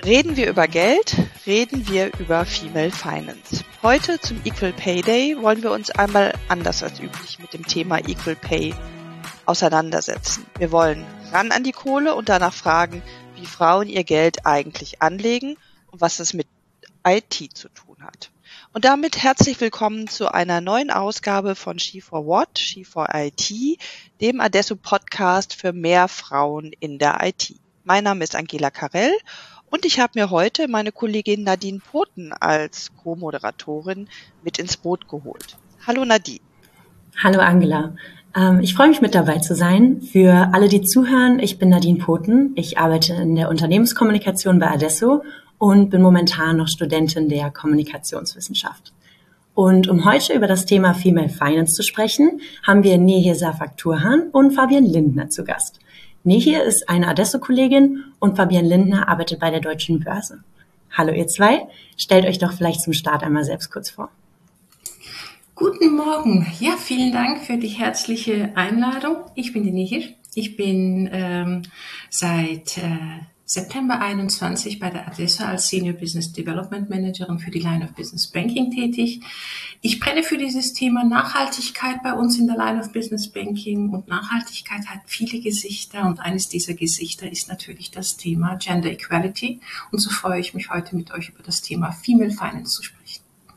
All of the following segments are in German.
Reden wir über Geld, reden wir über Female Finance. Heute zum Equal Pay Day wollen wir uns einmal anders als üblich mit dem Thema Equal Pay auseinandersetzen. Wir wollen ran an die Kohle und danach fragen, wie Frauen ihr Geld eigentlich anlegen und was es mit IT zu tun hat. Und damit herzlich willkommen zu einer neuen Ausgabe von She4What, She4IT, dem Adesso Podcast für mehr Frauen in der IT. Mein Name ist Angela Karell und ich habe mir heute meine Kollegin Nadine Poten als Co-Moderatorin mit ins Boot geholt. Hallo Nadine. Hallo Angela. Ich freue mich mit dabei zu sein. Für alle, die zuhören, ich bin Nadine Poten. Ich arbeite in der Unternehmenskommunikation bei Adesso und bin momentan noch Studentin der Kommunikationswissenschaft. Und um heute über das Thema Female Finance zu sprechen, haben wir Nehir Safak-Turhan und Fabienne Lindner zu Gast. Nehir ist eine Adesso-Kollegin und Fabienne Lindner arbeitet bei der Deutschen Börse. Hallo ihr zwei, stellt euch doch vielleicht zum Start einmal selbst kurz vor. Guten Morgen. Ja, vielen Dank für die herzliche Einladung. Ich bin die Nehir. Ich bin seit September 21 bei der Adesso als Senior Business Development Managerin für die Line of Business Banking tätig. Ich brenne für dieses Thema Nachhaltigkeit bei uns in der Line of Business Banking, und Nachhaltigkeit hat viele Gesichter und eines dieser Gesichter ist natürlich das Thema Gender Equality, und so freue ich mich heute mit euch über das Thema Female Finance zu sprechen.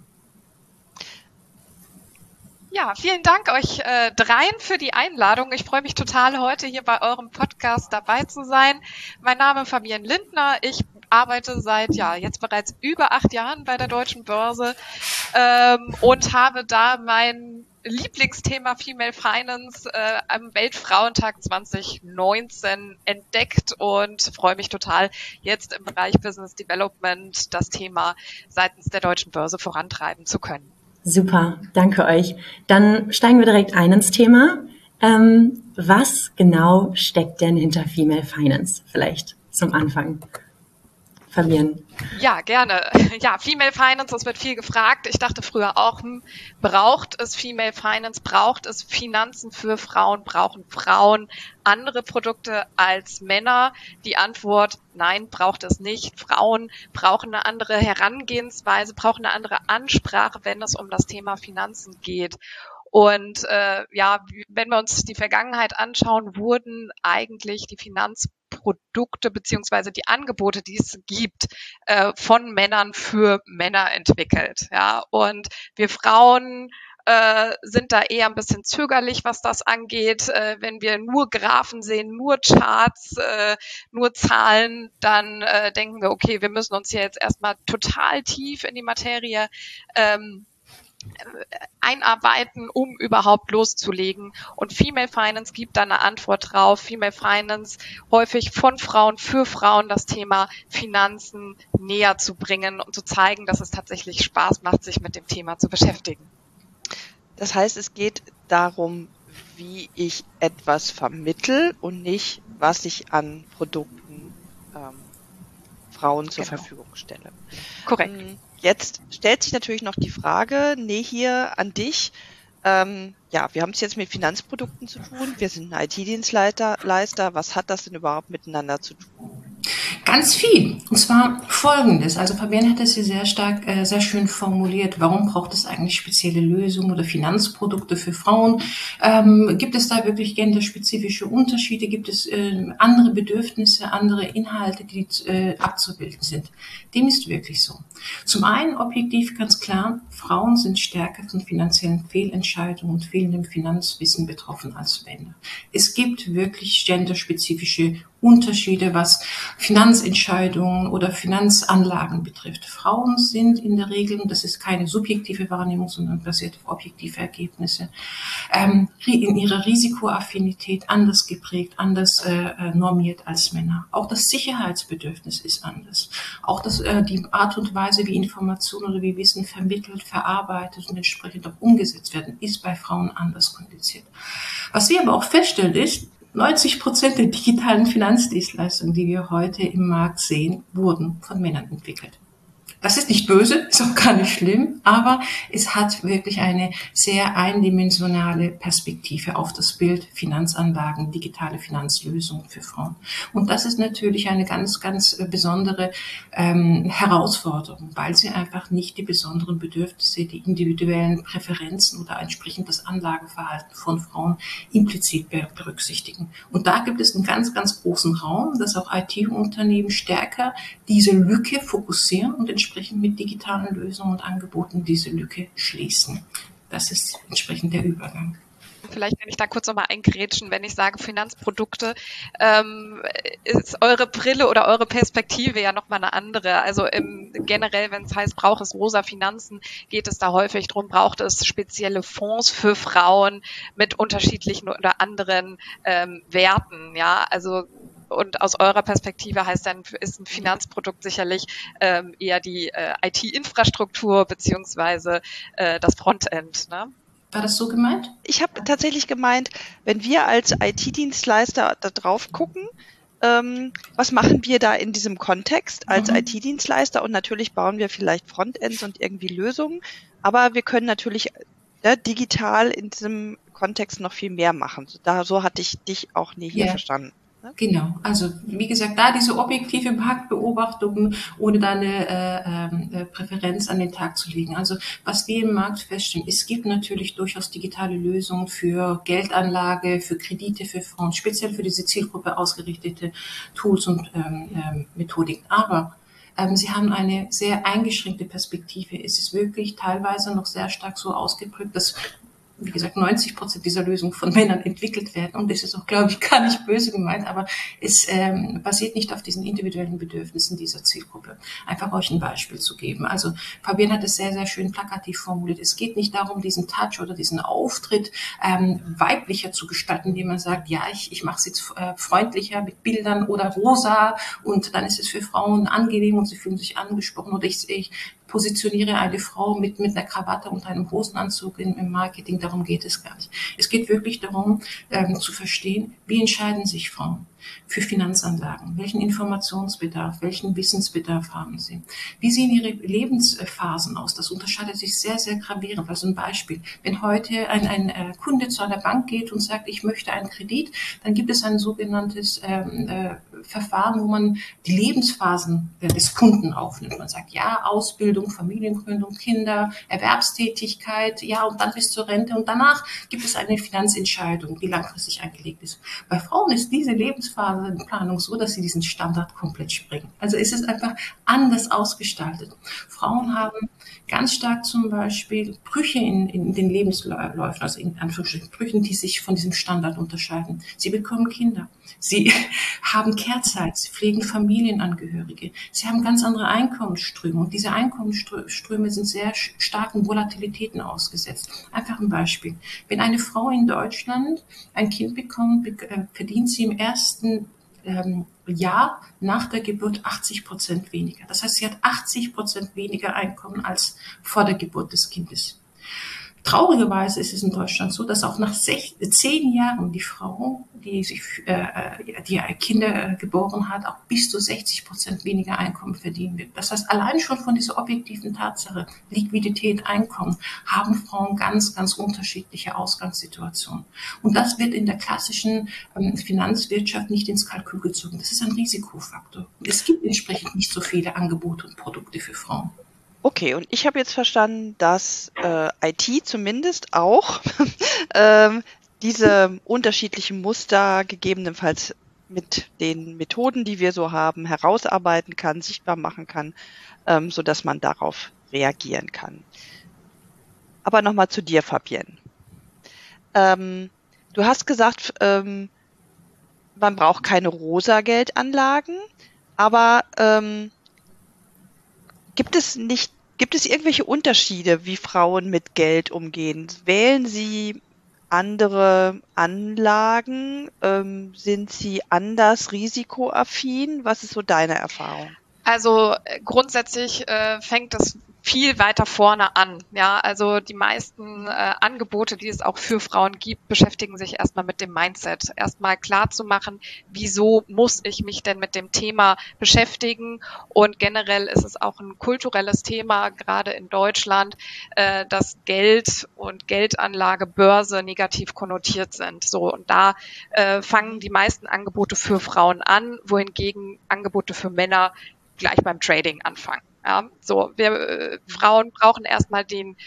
Ja, vielen Dank euch dreien für die Einladung. Ich freue mich total, heute hier bei eurem Podcast dabei zu sein. Mein Name ist Fabienne Lindner. Ich arbeite seit jetzt bereits über 8 Jahren bei der Deutschen Börse und habe da mein Lieblingsthema Female Finance am Weltfrauentag 2019 entdeckt und freue mich total, jetzt im Bereich Business Development das Thema seitens der Deutschen Börse vorantreiben zu können. Super, danke euch. Dann steigen wir direkt ein ins Thema. Was genau steckt denn hinter Female Finance? Vielleicht zum Anfang. Fabienne. Ja, gerne. Ja, Female Finance, das wird viel gefragt. Ich dachte früher auch, braucht es Female Finance, braucht es Finanzen für Frauen, brauchen Frauen andere Produkte als Männer? Die Antwort, nein, braucht es nicht. Frauen brauchen eine andere Herangehensweise, brauchen eine andere Ansprache, wenn es um das Thema Finanzen geht. Und wenn wir uns die Vergangenheit anschauen, wurden eigentlich die Finanzprodukte beziehungsweise die Angebote, die es gibt, von Männern für Männer entwickelt. Ja, und wir Frauen sind da eher ein bisschen zögerlich, was das angeht. Wenn wir nur Graphen sehen, nur Charts, nur Zahlen, dann denken wir, okay, wir müssen uns hier jetzt erstmal total tief in die Materie einarbeiten, um überhaupt loszulegen. Und Female Finance gibt da eine Antwort drauf. Female Finance häufig von Frauen für Frauen das Thema Finanzen näher zu bringen und zu zeigen, dass es tatsächlich Spaß macht, sich mit dem Thema zu beschäftigen. Das heißt, es geht darum, wie ich etwas vermittel und nicht, was ich an Produkten Frauen zur Verfügung stelle. Korrekt. Jetzt stellt sich natürlich noch die Frage, Nehir, an dich. Wir haben es jetzt mit Finanzprodukten zu tun. Wir sind ein IT-Dienstleister. Was hat das denn überhaupt miteinander zu tun? Ganz viel. Und zwar Folgendes. Also Fabienne hat es hier sehr schön formuliert. Warum braucht es eigentlich spezielle Lösungen oder Finanzprodukte für Frauen? Gibt es da wirklich genderspezifische Unterschiede? Gibt es andere Bedürfnisse, andere Inhalte, die abzubilden sind? Dem ist wirklich so. Zum einen objektiv ganz klar, Frauen sind stärker von finanziellen Fehlentscheidungen und fehlendem Finanzwissen betroffen als Männer. Es gibt wirklich genderspezifische Unterschiede, was Finanzentscheidungen oder Finanzanlagen betrifft. Frauen sind in der Regel, und das ist keine subjektive Wahrnehmung, sondern basiert auf objektive Ergebnisse, in ihrer Risikoaffinität anders geprägt, anders normiert als Männer. Auch das Sicherheitsbedürfnis ist anders. Auch die Art und Weise, wie Informationen oder wie Wissen vermittelt, verarbeitet und entsprechend auch umgesetzt werden, ist bei Frauen anders kondiziert. Was wir aber auch feststellen ist, 90% der digitalen Finanzdienstleistungen, die wir heute im Markt sehen, wurden von Männern entwickelt. Das ist nicht böse, ist auch gar nicht schlimm, aber es hat wirklich eine sehr eindimensionale Perspektive auf das Bild Finanzanlagen, digitale Finanzlösungen für Frauen. Und das ist natürlich eine ganz, ganz besondere Herausforderung, weil sie einfach nicht die besonderen Bedürfnisse, die individuellen Präferenzen oder entsprechend das Anlageverhalten von Frauen implizit berücksichtigen. Und da gibt es einen ganz, ganz großen Raum, dass auch IT-Unternehmen stärker diese Lücke fokussieren und entsprechend mit digitalen Lösungen und Angeboten diese Lücke schließen. Das ist entsprechend der Übergang. Vielleicht kann ich da kurz nochmal eingrätschen, wenn ich sage Finanzprodukte, ist eure Brille oder eure Perspektive ja nochmal eine andere. Also generell, wenn es heißt, braucht es rosa Finanzen, geht es da häufig drum, braucht es spezielle Fonds für Frauen mit unterschiedlichen oder anderen Werten, ja, also und aus eurer Perspektive heißt dann, ist ein Finanzprodukt sicherlich eher die IT-Infrastruktur beziehungsweise das Frontend, ne? War das so gemeint? Ich habe tatsächlich gemeint, wenn wir als IT-Dienstleister da drauf gucken, was machen wir da in diesem Kontext als IT-Dienstleister? Und natürlich bauen wir vielleicht Frontends und irgendwie Lösungen, aber wir können natürlich digital in diesem Kontext noch viel mehr machen. So hatte ich dich auch hier verstanden. Genau, also wie gesagt, da diese objektive Marktbeobachtung, ohne da eine Präferenz an den Tag zu legen. Also was wir im Markt feststellen, es gibt natürlich durchaus digitale Lösungen für Geldanlage, für Kredite für Frauen, speziell für diese Zielgruppe ausgerichtete Tools und Methodiken. Aber sie haben eine sehr eingeschränkte Perspektive. Es ist wirklich teilweise noch sehr stark so ausgeprägt, dass, wie gesagt, 90% dieser Lösungen von Männern entwickelt werden. Und das ist auch, glaube ich, gar nicht böse gemeint, aber es basiert nicht auf diesen individuellen Bedürfnissen dieser Zielgruppe. Einfach euch ein Beispiel zu geben. Also Fabienne hat es sehr, sehr schön plakativ formuliert. Es geht nicht darum, diesen Touch oder diesen Auftritt weiblicher zu gestalten, indem man sagt, ja, ich mache es jetzt freundlicher mit Bildern oder rosa und dann ist es für Frauen angenehm und sie fühlen sich angesprochen oder ich positioniere eine Frau mit einer Krawatte und einem Hosenanzug im Marketing. Darum geht es gar nicht. Es geht wirklich darum, zu verstehen, wie entscheiden sich Frauen für Finanzanlagen? Welchen Informationsbedarf, welchen Wissensbedarf haben sie? Wie sehen ihre Lebensphasen aus? Das unterscheidet sich sehr, sehr gravierend. Also ein Beispiel. Wenn heute ein Kunde zu einer Bank geht und sagt, ich möchte einen Kredit, dann gibt es ein sogenanntes Verfahren, wo man die Lebensphasen des Kunden aufnimmt. Man sagt, ja, Ausbildung, Familiengründung, Kinder, Erwerbstätigkeit, ja, und dann bis zur Rente. Und danach gibt es eine Finanzentscheidung, die langfristig angelegt ist. Bei Frauen ist diese Lebensphasenplanung so, dass sie diesen Standard komplett springen. Also es ist einfach anders ausgestaltet. Frauen haben ganz stark zum Beispiel Brüche in den Lebensläufen, also in Anführungsstrichen Brüchen, die sich von diesem Standard unterscheiden. Sie bekommen Kinder. Sie haben Care-Zeit, sie pflegen Familienangehörige. Sie haben ganz andere Einkommensströme und diese Einkommensströme sind sehr starken Volatilitäten ausgesetzt. Einfach ein Beispiel. Wenn eine Frau in Deutschland ein Kind bekommt, verdient sie im ersten Jahr nach der Geburt 80% weniger. Das heißt, sie hat 80% weniger Einkommen als vor der Geburt des Kindes. Traurigerweise ist es in Deutschland so, dass auch nach 10 Jahren die Frau, die Kinder geboren hat, auch bis zu 60% weniger Einkommen verdienen wird. Das heißt, allein schon von dieser objektiven Tatsache, Liquidität, Einkommen, haben Frauen ganz, ganz unterschiedliche Ausgangssituationen. Und das wird in der klassischen Finanzwirtschaft nicht ins Kalkül gezogen. Das ist ein Risikofaktor. Es gibt entsprechend nicht so viele Angebote und Produkte für Frauen. Okay, und ich habe jetzt verstanden, dass IT zumindest auch diese unterschiedlichen Muster gegebenenfalls mit den Methoden, die wir so haben, herausarbeiten kann, sichtbar machen kann, sodass man darauf reagieren kann. Aber nochmal zu dir, Fabienne. Du hast gesagt, man braucht keine rosa Geldanlagen, aber gibt es irgendwelche Unterschiede, wie Frauen mit Geld umgehen? Wählen sie andere Anlagen? Sind sie anders risikoaffin? Was ist so deine Erfahrung? Also grundsätzlich fängt es viel weiter vorne an. Ja, also die meisten Angebote, die es auch für Frauen gibt, beschäftigen sich erstmal mit dem Mindset. Erstmal klar zu machen, wieso muss ich mich denn mit dem Thema beschäftigen? Und generell ist es auch ein kulturelles Thema, gerade in Deutschland, dass Geld und Geldanlage, Börse negativ konnotiert sind. So, und da fangen die meisten Angebote für Frauen an, wohingegen Angebote für Männer gleich beim Trading anfangen. Ja, so, wir Frauen brauchen erstmal den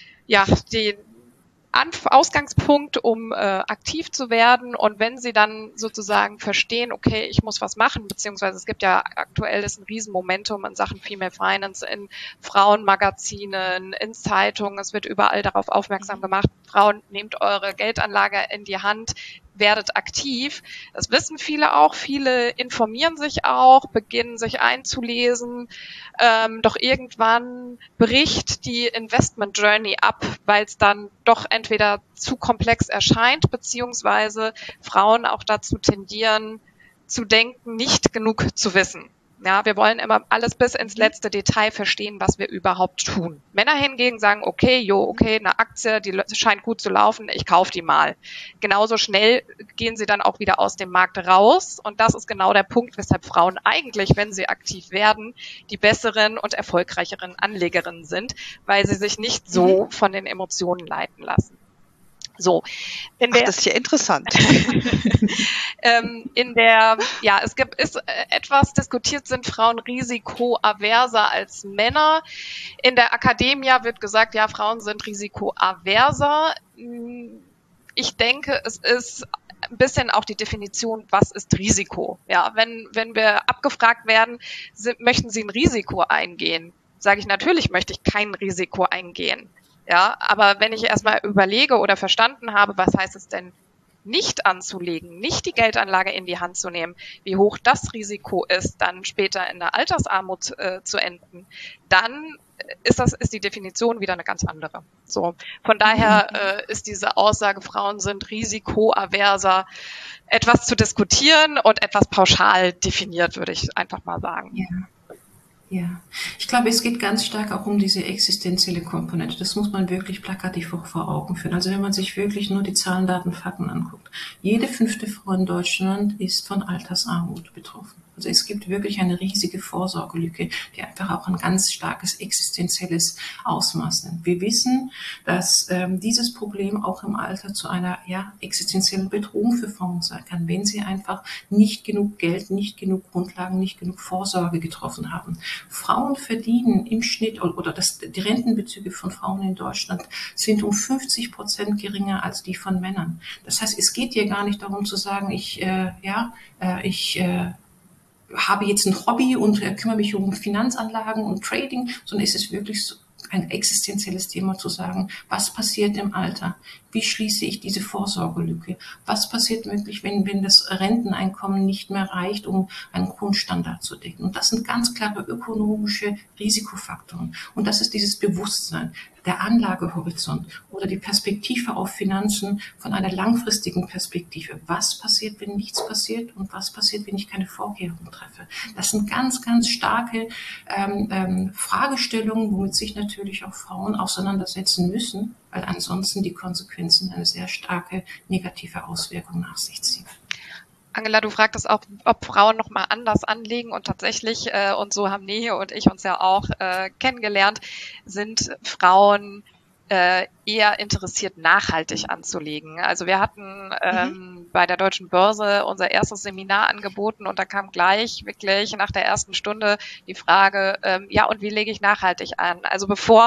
Ausgangspunkt, um aktiv zu werden. Und wenn sie dann sozusagen verstehen, okay, ich muss was machen, beziehungsweise es gibt ja aktuell ist ein Riesenmomentum in Sachen Female Finance in Frauenmagazinen, in Zeitungen, es wird überall darauf aufmerksam gemacht, Frauen, nehmt eure Geldanlage in die Hand, werdet aktiv. Das wissen viele auch. Viele informieren sich auch, beginnen sich einzulesen. Doch irgendwann bricht die Investment Journey ab, weil es dann doch entweder zu komplex erscheint, beziehungsweise Frauen auch dazu tendieren, zu denken, nicht genug zu wissen. Ja, wir wollen immer alles bis ins letzte Detail verstehen, was wir überhaupt tun. Männer hingegen sagen, okay, eine Aktie, die scheint gut zu laufen, ich kaufe die mal. Genauso schnell gehen sie dann auch wieder aus dem Markt raus. Und das ist genau der Punkt, weshalb Frauen eigentlich, wenn sie aktiv werden, die besseren und erfolgreicheren Anlegerinnen sind, weil sie sich nicht so von den Emotionen leiten lassen. So, das ist ja interessant. ist etwas diskutiert, sind Frauen risikoaverser als Männer. In der Akademie wird gesagt, ja, Frauen sind risikoaverser. Ich denke, es ist ein bisschen auch die Definition, was ist Risiko? Ja, wenn wir abgefragt werden, möchten Sie ein Risiko eingehen? Sage ich, natürlich möchte ich kein Risiko eingehen. Ja, aber wenn ich erstmal überlege oder verstanden habe, was heißt es denn, nicht anzulegen, nicht die Geldanlage in die Hand zu nehmen, wie hoch das Risiko ist, dann später in der Altersarmut zu enden, dann ist die Definition wieder eine ganz andere. So, von daher ist diese Aussage, Frauen sind risikoaverser, etwas zu diskutieren und etwas pauschal definiert, würde ich einfach mal sagen. Ja. Ja, ich glaube, es geht ganz stark auch um diese existenzielle Komponente. Das muss man wirklich plakativ auch vor Augen führen. Also wenn man sich wirklich nur die Zahlen, Daten, Fakten anguckt. Jede 5. Frau in Deutschland ist von Altersarmut betroffen. Also es gibt wirklich eine riesige Vorsorgelücke, die einfach auch ein ganz starkes existenzielles Ausmaß nimmt. Wir wissen, dass dieses Problem auch im Alter zu einer existenziellen Bedrohung für Frauen sein kann, wenn sie einfach nicht genug Geld, nicht genug Grundlagen, nicht genug Vorsorge getroffen haben. Frauen verdienen im Schnitt, die Rentenbezüge von Frauen in Deutschland sind um 50% geringer als die von Männern. Das heißt, es geht hier gar nicht darum zu sagen, ich habe jetzt ein Hobby und kümmere mich um Finanzanlagen und Trading, sondern es ist wirklich so ein existenzielles Thema zu sagen, was passiert im Alter? Wie schließe ich diese Vorsorgelücke? Was passiert wirklich, wenn das Renteneinkommen nicht mehr reicht, um einen Grundstandard zu decken? Und das sind ganz klare ökonomische Risikofaktoren. Und das ist dieses Bewusstsein, der Anlagehorizont oder die Perspektive auf Finanzen von einer langfristigen Perspektive. Was passiert, wenn nichts passiert und was passiert, wenn ich keine Vorkehrungen treffe? Das sind ganz, ganz starke Fragestellungen, womit sich natürlich auch Frauen auseinandersetzen müssen, weil ansonsten die Konsequenzen eine sehr starke negative Auswirkung nach sich ziehen. Angela, du fragtest auch, ob Frauen noch mal anders anlegen, und tatsächlich, und so haben Nehe und ich uns ja auch kennengelernt, sind Frauen eher interessiert, nachhaltig anzulegen. Also wir hatten bei der Deutschen Börse unser erstes Seminar angeboten und da kam gleich wirklich nach der ersten Stunde die Frage, und wie lege ich nachhaltig an? Also bevor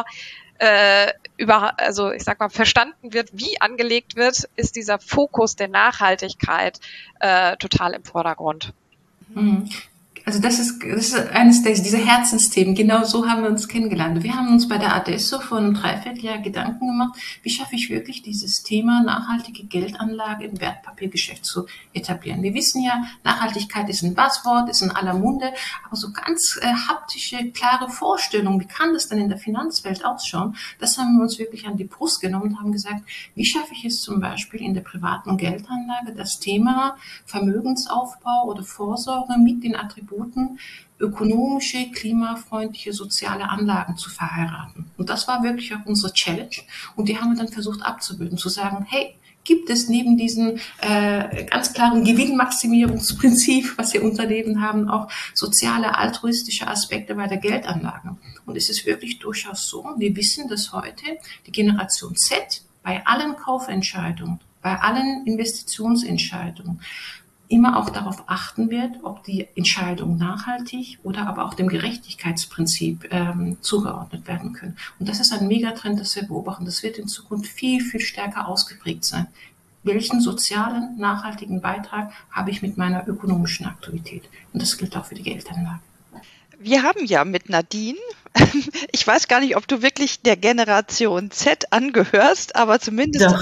verstanden wird, wie angelegt wird, ist dieser Fokus der Nachhaltigkeit total im Vordergrund. Also das ist eines dieser Herzensthemen. Genau so haben wir uns kennengelernt. Wir haben uns bei der Adesso vor einem Dreivierteljahr Gedanken gemacht, wie schaffe ich wirklich dieses Thema nachhaltige Geldanlage im Wertpapiergeschäft zu etablieren. Wir wissen ja, Nachhaltigkeit ist ein Buzzword, ist in aller Munde, aber so ganz haptische, klare Vorstellungen, wie kann das denn in der Finanzwelt ausschauen, das haben wir uns wirklich an die Brust genommen und haben gesagt, wie schaffe ich es zum Beispiel in der privaten Geldanlage, das Thema Vermögensaufbau oder Vorsorge mit den Attributen Attributen ökonomische, klimafreundliche, soziale Anlagen zu verheiraten. Und das war wirklich auch unsere Challenge. Und die haben wir dann versucht abzubilden, zu sagen, hey, gibt es neben diesem ganz klaren Gewinnmaximierungsprinzip, was die Unternehmen haben, auch soziale, altruistische Aspekte bei der Geldanlage. Und es ist wirklich durchaus so, wir wissen, dass heute die Generation Z bei allen Kaufentscheidungen, bei allen Investitionsentscheidungen immer auch darauf achten wird, ob die Entscheidungen nachhaltig oder aber auch dem Gerechtigkeitsprinzip zugeordnet werden können. Und das ist ein Megatrend, das wir beobachten. Das wird in Zukunft viel, viel stärker ausgeprägt sein. Welchen sozialen, nachhaltigen Beitrag habe ich mit meiner ökonomischen Aktivität? Und das gilt auch für die Geldanlage. Wir haben ja mit Nadine, ich weiß gar nicht, ob du wirklich der Generation Z angehörst, aber zumindest Doch.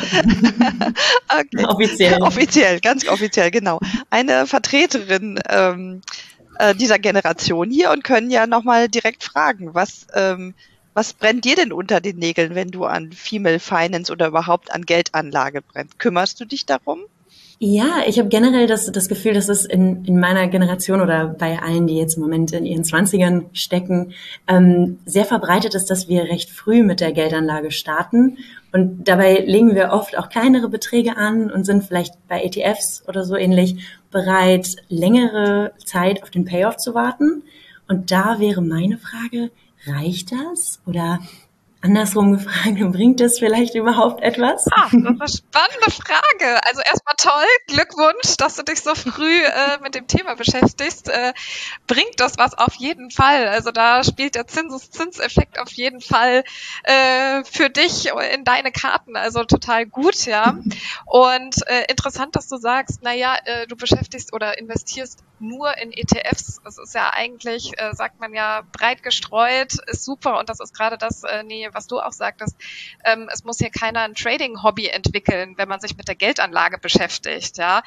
okay. Offiziell. Offiziell, ganz offiziell, genau. Eine Vertreterin dieser Generation hier und können ja nochmal direkt fragen, was brennt dir denn unter den Nägeln, wenn du an Female Finance oder überhaupt an Geldanlage brennst? Kümmerst du dich darum? Ja, ich habe generell das Gefühl, dass es in meiner Generation oder bei allen, die jetzt im Moment in ihren 20ern stecken, sehr verbreitet ist, dass wir recht früh mit der Geldanlage starten. Und dabei legen wir oft auch kleinere Beträge an und sind vielleicht bei ETFs oder so ähnlich bereit, längere Zeit auf den Payoff zu warten. Und da wäre meine Frage, reicht das? Oder andersrum gefragt, bringt das vielleicht überhaupt etwas? Das ist eine spannende Frage. Also erstmal toll, Glückwunsch, dass du dich so früh mit dem Thema beschäftigst. Bringt das was auf jeden Fall. Also da spielt der Zinseszinseffekt auf jeden Fall für dich in deine Karten. Also total gut, ja. Und interessant, dass du sagst, du beschäftigst oder investierst nur in ETFs. Das ist ja eigentlich, sagt man ja, breit gestreut, ist super. Und das ist gerade das, was du auch sagtest, es muss hier keiner ein Trading-Hobby entwickeln, wenn man sich mit der Geldanlage beschäftigt, ja.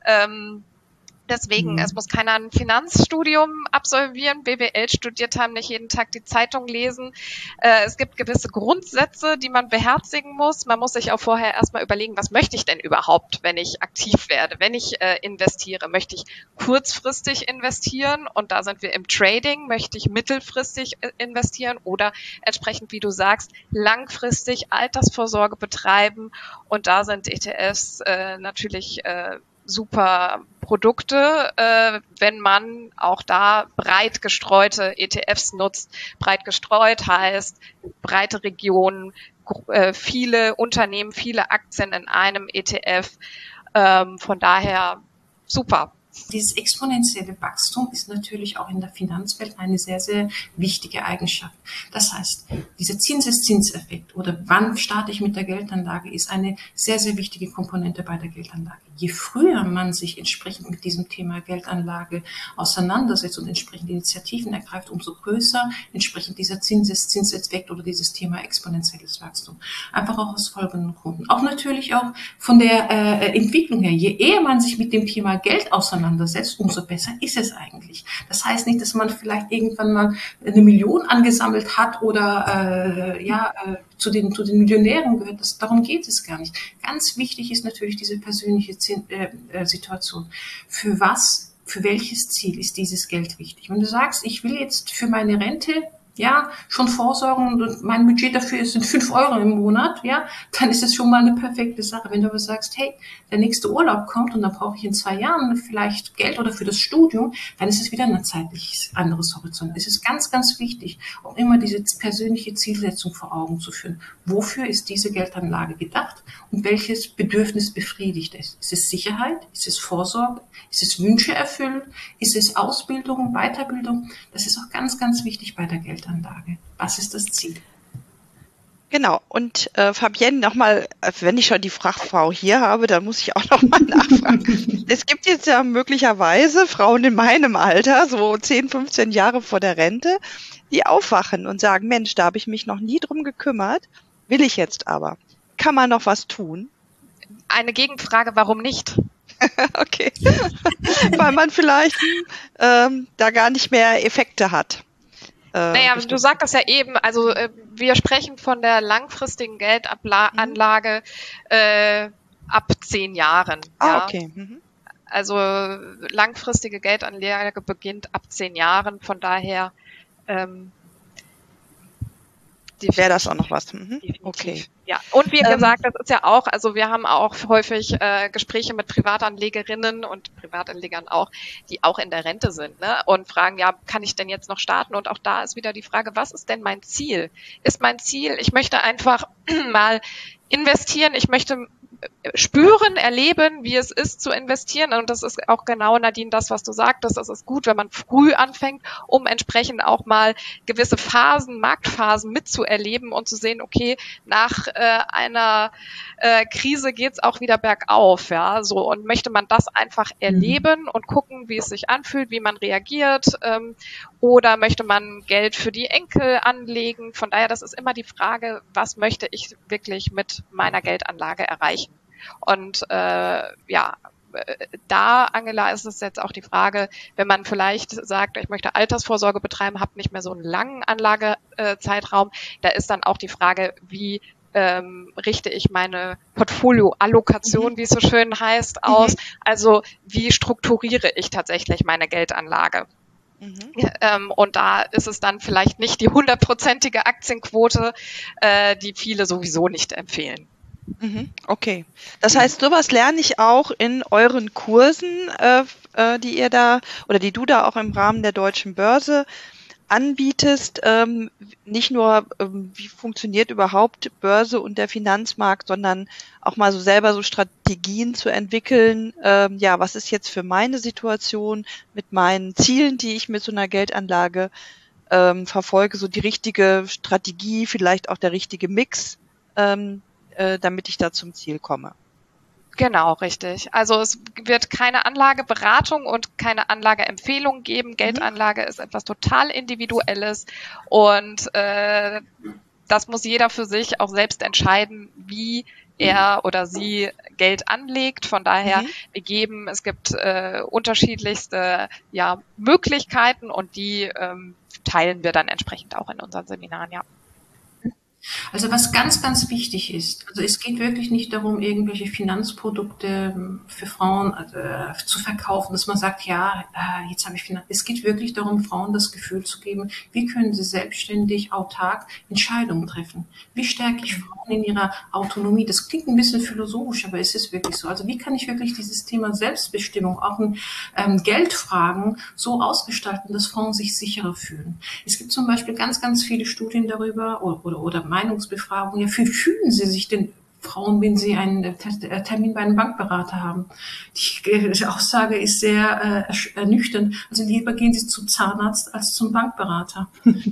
Deswegen, es muss keiner ein Finanzstudium absolvieren, BWL studiert haben, nicht jeden Tag die Zeitung lesen. Es gibt gewisse Grundsätze, die man beherzigen muss. Man muss sich auch vorher erstmal überlegen, was möchte ich denn überhaupt, wenn ich aktiv werde, wenn ich investiere. Möchte ich kurzfristig investieren und da sind wir im Trading, möchte ich mittelfristig investieren oder entsprechend, wie du sagst, langfristig Altersvorsorge betreiben und da sind ETFs natürlich super Produkte, wenn man auch da breit gestreute ETFs nutzt. Breit gestreut heißt breite Regionen, viele Unternehmen, viele Aktien in einem ETF. Von daher super. Dieses exponentielle Wachstum ist natürlich auch in der Finanzwelt eine sehr, sehr wichtige Eigenschaft. Das heißt, dieser Zinseszinseffekt oder wann starte ich mit der Geldanlage ist eine sehr, sehr wichtige Komponente bei der Geldanlage. Je früher man sich entsprechend mit diesem Thema Geldanlage auseinandersetzt und entsprechend Initiativen ergreift, umso größer entsprechend dieser Zinseszinseffekt oder dieses Thema exponentielles Wachstum. Einfach auch aus folgenden Gründen. Auch natürlich auch von der Entwicklung her. Je eher man sich mit dem Thema Geld auseinandersetzt, umso besser ist es eigentlich. Das heißt nicht, dass man vielleicht irgendwann mal 1 Million angesammelt hat oder zu den Millionären gehört. Darum geht es gar nicht. Ganz wichtig ist natürlich diese persönliche Situation. Für welches Ziel ist dieses Geld wichtig? Wenn du sagst, ich will jetzt für meine Rente schon vorsorgen und mein Budget dafür sind 5 Euro im Monat, dann ist es schon mal eine perfekte Sache. Wenn du aber sagst, hey, der nächste Urlaub kommt und dann brauche ich in 2 Jahren vielleicht Geld oder für das Studium, dann ist es wieder ein zeitlich anderes Horizont. Es ist ganz, ganz wichtig, auch immer diese persönliche Zielsetzung vor Augen zu führen. Wofür ist diese Geldanlage gedacht und welches Bedürfnis befriedigt es? Ist es Sicherheit? Ist es Vorsorge? Ist es Wünsche erfüllen? Ist es Ausbildung, Weiterbildung? Das ist auch ganz, ganz wichtig bei der Geldanlage. Was ist das Ziel? Genau. Und Fabienne, nochmal, wenn ich schon die Fachfrau hier habe, dann muss ich auch nochmal nachfragen. Es gibt jetzt ja möglicherweise Frauen in meinem Alter, so 10, 15 Jahre vor der Rente, die aufwachen und sagen, Mensch, da habe ich mich noch nie drum gekümmert, will ich jetzt aber. Kann man noch was tun? Eine Gegenfrage, warum nicht? Okay. Weil man vielleicht da gar nicht mehr Effekte hat. Du sagtest ja eben, also wir sprechen von der langfristigen Geldanlage ab 10 Jahren. Okay. Also langfristige Geldanlage beginnt ab 10 Jahren, von daher wäre das auch noch was. Okay. Ja, und wie gesagt, das ist ja auch, also wir haben auch häufig Gespräche mit Privatanlegerinnen und Privatanlegern auch, die auch in der Rente sind, ne? Und fragen, ja, kann ich denn jetzt noch starten? Und auch da ist wieder die Frage, was ist denn mein Ziel? Ist mein Ziel, ich möchte einfach mal investieren, ich möchte spüren, erleben, wie es ist zu investieren. Und das ist auch genau, Nadine, das, was du sagtest. Das ist gut, wenn man früh anfängt, um entsprechend auch mal gewisse Phasen, Marktphasen mitzuerleben und zu sehen, okay, nach einer Krise geht's auch wieder bergauf, ja, so. Und möchte man das einfach erleben und gucken, wie es sich anfühlt, wie man reagiert, oder möchte man Geld für die Enkel anlegen? Von daher, das ist immer die Frage, was möchte ich wirklich mit meiner Geldanlage erreichen? Und da, Angela, ist es jetzt auch die Frage, wenn man vielleicht sagt, ich möchte Altersvorsorge betreiben, habe nicht mehr so einen langen Anlagezeitraum, da ist dann auch die Frage, wie richte ich meine Portfolioallokation, wie es so schön heißt, aus? Also wie strukturiere ich tatsächlich meine Geldanlage? Und da ist es dann vielleicht nicht die 100%ige Aktienquote, die viele sowieso nicht empfehlen. Okay. Das heißt, sowas lerne ich auch in euren Kursen, die ihr da oder die du da auch im Rahmen der Deutschen Börse anbietest. Nicht nur, wie funktioniert überhaupt Börse und der Finanzmarkt, sondern auch mal so selber so Strategien zu entwickeln. Was ist jetzt für meine Situation mit meinen Zielen, die ich mit so einer Geldanlage verfolge, so die richtige Strategie, vielleicht auch der richtige Mix, damit ich da zum Ziel komme. Genau, richtig. Also es wird keine Anlageberatung und keine Anlageempfehlung geben. Geldanlage ist etwas total Individuelles und das muss jeder für sich auch selbst entscheiden, wie er oder sie Geld anlegt. Von daher, es gibt unterschiedlichste Möglichkeiten und die teilen wir dann entsprechend auch in unseren Seminaren, ja. Also was ganz, ganz wichtig ist, also es geht wirklich nicht darum, irgendwelche Finanzprodukte für Frauen zu verkaufen, dass man sagt, jetzt habe ich Finanz. Es geht wirklich darum, Frauen das Gefühl zu geben, wie können sie selbstständig, autark Entscheidungen treffen? Wie stärke ich Frauen in ihrer Autonomie? Das klingt ein bisschen philosophisch, aber es ist wirklich so. Also wie kann ich wirklich dieses Thema Selbstbestimmung, auch in Geldfragen, so ausgestalten, dass Frauen sich sicherer fühlen? Es gibt zum Beispiel ganz, ganz viele Studien darüber oder Meinungsbefragung, wie fühlen Sie sich denn Frauen, wenn sie einen Termin bei einem Bankberater haben? Die Aussage ist sehr ernüchternd. Also lieber gehen Sie zum Zahnarzt als zum Bankberater.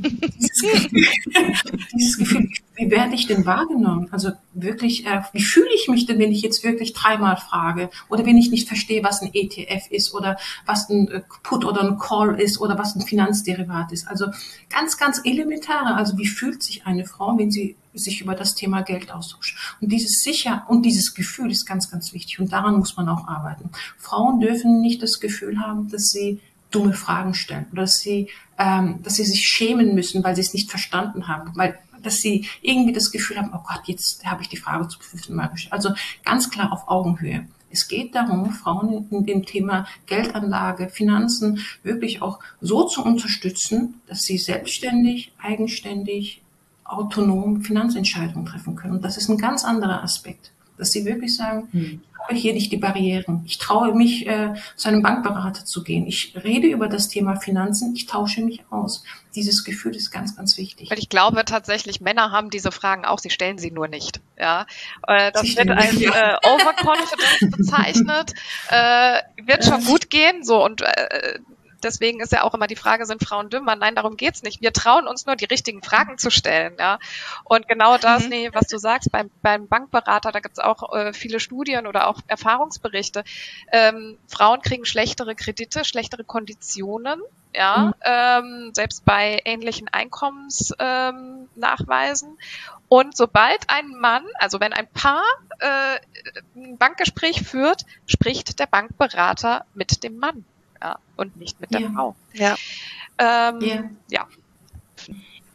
Dieses Gefühl, wie werde ich denn wahrgenommen? Also wirklich, wie fühle ich mich denn, wenn ich jetzt wirklich dreimal frage oder wenn ich nicht verstehe, was ein ETF ist oder was ein Put oder ein Call ist oder was ein Finanzderivat ist. Also ganz, ganz elementare. Also wie fühlt sich eine Frau, wenn sie sich über das Thema Geld austauscht? Und dieses Gefühl ist ganz, ganz wichtig. Und daran muss man auch arbeiten. Frauen dürfen nicht das Gefühl haben, dass sie dumme Fragen stellen oder dass sie sich schämen müssen, weil sie es nicht verstanden haben, dass sie irgendwie das Gefühl haben, oh Gott, jetzt habe ich die Frage zum 5. Mal gestellt. Also ganz klar auf Augenhöhe. Es geht darum, Frauen in dem Thema Geldanlage, Finanzen wirklich auch so zu unterstützen, dass sie selbstständig, eigenständig, autonom Finanzentscheidungen treffen können. Und das ist ein ganz anderer Aspekt, dass sie wirklich sagen, ich habe hier nicht die Barrieren. Ich traue mich, zu einem Bankberater zu gehen. Ich rede über das Thema Finanzen. Ich tausche mich aus. Dieses Gefühl ist ganz, ganz wichtig. Weil ich glaube tatsächlich, Männer haben diese Fragen auch, sie stellen sie nur nicht. Ja, das wird als Overconfidence bezeichnet. Wird schon gut gehen. So und deswegen ist ja auch immer die Frage, sind Frauen dümmer? Nein, darum geht's nicht. Wir trauen uns nur, die richtigen Fragen zu stellen. Ja? Und genau das, was du sagst, beim Bankberater, da gibt's auch viele Studien oder auch Erfahrungsberichte. Frauen kriegen schlechtere Kredite, schlechtere Konditionen, selbst bei ähnlichen Einkommensnachweisen. Und sobald ein Mann, also wenn ein Paar ein Bankgespräch führt, spricht der Bankberater mit dem Mann. Ja, und nicht mit der Frau. Ja. Ja.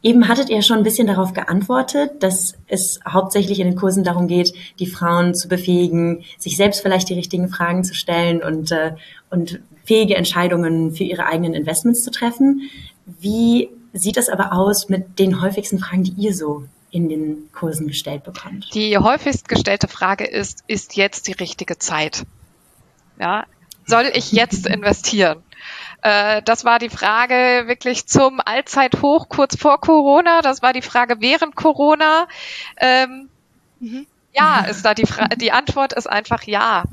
Eben hattet ihr schon ein bisschen darauf geantwortet, dass es hauptsächlich in den Kursen darum geht, die Frauen zu befähigen, sich selbst vielleicht die richtigen Fragen zu stellen und fähige Entscheidungen für ihre eigenen Investments zu treffen. Wie sieht das aber aus mit den häufigsten Fragen, die ihr so in den Kursen gestellt bekommt? Die häufigst gestellte Frage ist jetzt die richtige Zeit? Ja, soll ich jetzt investieren? Das war die Frage wirklich zum Allzeithoch kurz vor Corona. Das war die Frage während Corona. Ja, ist da die Antwort ist einfach ja.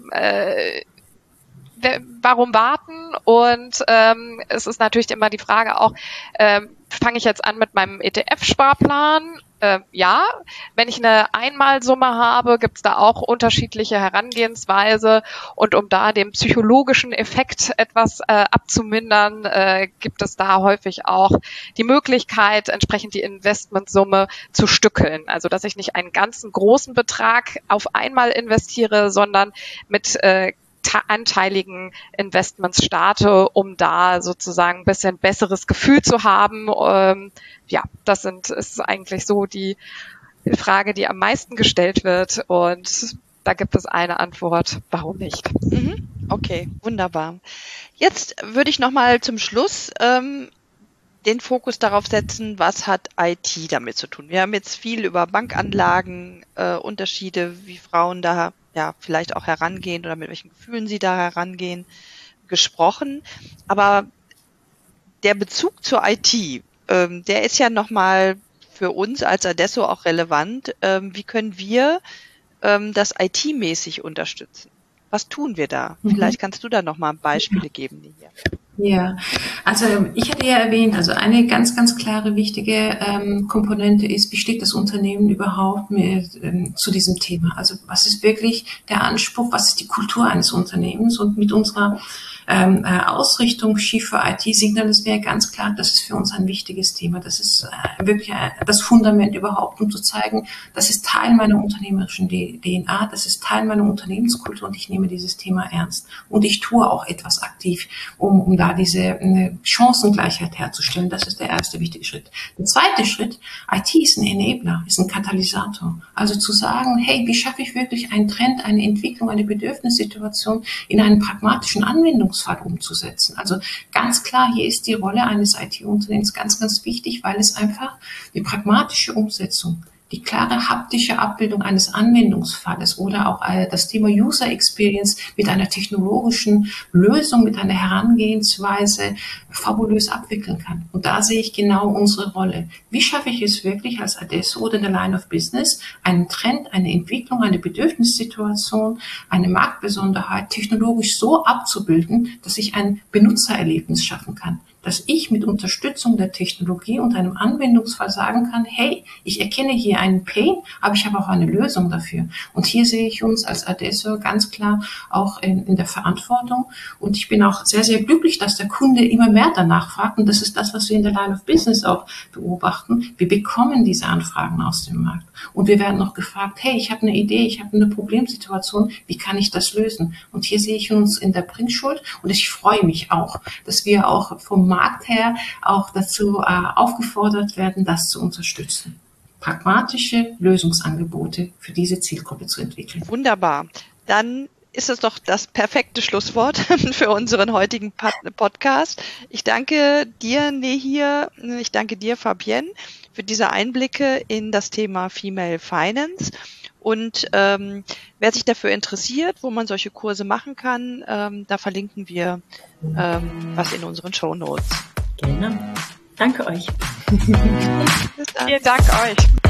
Warum warten? Und es ist natürlich immer die Frage auch, fange ich jetzt an mit meinem ETF-Sparplan? Ja, wenn ich eine Einmalsumme habe, gibt es da auch unterschiedliche Herangehensweise. Und um da den psychologischen Effekt etwas abzumindern, gibt es da häufig auch die Möglichkeit, entsprechend die Investmentsumme zu stückeln. Also dass ich nicht einen ganzen großen Betrag auf einmal investiere, sondern mit anteiligen Investments starte, um da sozusagen ein bisschen besseres Gefühl zu haben. Ja, ist eigentlich so die Frage, die am meisten gestellt wird, und da gibt es eine Antwort, warum nicht? Okay, wunderbar. Jetzt würde ich nochmal zum Schluss den Fokus darauf setzen, was hat IT damit zu tun? Wir haben jetzt viel über Bankanlagen, Unterschiede, wie Frauen da ja vielleicht auch herangehen oder mit welchen Gefühlen sie da herangehen, gesprochen. Aber der Bezug zur IT, der ist ja nochmal für uns als Adesso auch relevant. Wie können wir das IT-mäßig unterstützen? Was tun wir da? Vielleicht kannst du da nochmal Beispiele geben, Nihir. Ja, also ich hatte ja erwähnt, also eine ganz, ganz klare, wichtige Komponente ist, wie steht das Unternehmen überhaupt zu diesem Thema? Also was ist wirklich der Anspruch, was ist die Kultur eines Unternehmens? Und mit unserer Ausrichtung Chief for IT signalisieren wir ganz klar, das ist für uns ein wichtiges Thema. Das ist wirklich das Fundament überhaupt, um zu zeigen, das ist Teil meiner unternehmerischen DNA, das ist Teil meiner Unternehmenskultur und ich nehme dieses Thema ernst. Und ich tue auch etwas aktiv, um da diese Chancengleichheit herzustellen. Das ist der erste wichtige Schritt. Der zweite Schritt, IT ist ein Enabler, ist ein Katalysator. Also zu sagen, hey, wie schaffe ich wirklich einen Trend, eine Entwicklung, eine Bedürfnissituation in einen pragmatischen Anwendungsfall umzusetzen. Also ganz klar, hier ist die Rolle eines IT-Unternehmens ganz, ganz wichtig, weil es einfach die pragmatische Umsetzung, die klare haptische Abbildung eines Anwendungsfalles oder auch das Thema User Experience mit einer technologischen Lösung, mit einer Herangehensweise fabulös abwickeln kann. Und da sehe ich genau unsere Rolle. Wie schaffe ich es wirklich als Adesso oder in der Line of Business, einen Trend, eine Entwicklung, eine Bedürfnissituation, eine Marktbesonderheit technologisch so abzubilden, dass ich ein Benutzererlebnis schaffen kann. Dass ich mit Unterstützung der Technologie und einem Anwendungsfall sagen kann, hey, ich erkenne hier einen Pain, aber ich habe auch eine Lösung dafür. Und hier sehe ich uns als Adesso ganz klar auch in der Verantwortung. Und ich bin auch sehr, sehr glücklich, dass der Kunde immer mehr danach fragt. Und das ist das, was wir in der Line of Business auch beobachten. Wir bekommen diese Anfragen aus dem Markt. Und wir werden noch gefragt, hey, ich habe eine Idee, ich habe eine Problemsituation, wie kann ich das lösen? Und hier sehe ich uns in der Bringschuld. Und ich freue mich auch, dass wir auch vom Markt her auch dazu aufgefordert werden, das zu unterstützen. Pragmatische Lösungsangebote für diese Zielgruppe zu entwickeln. Wunderbar. Dann ist es doch das perfekte Schlusswort für unseren heutigen Podcast. Ich danke dir, Nihir, ich danke dir, Fabienne, für diese Einblicke in das Thema Female Finance. Und wer sich dafür interessiert, wo man solche Kurse machen kann, da verlinken wir was in unseren Shownotes. Gerne. Danke euch. Bis dann. Vielen Dank euch.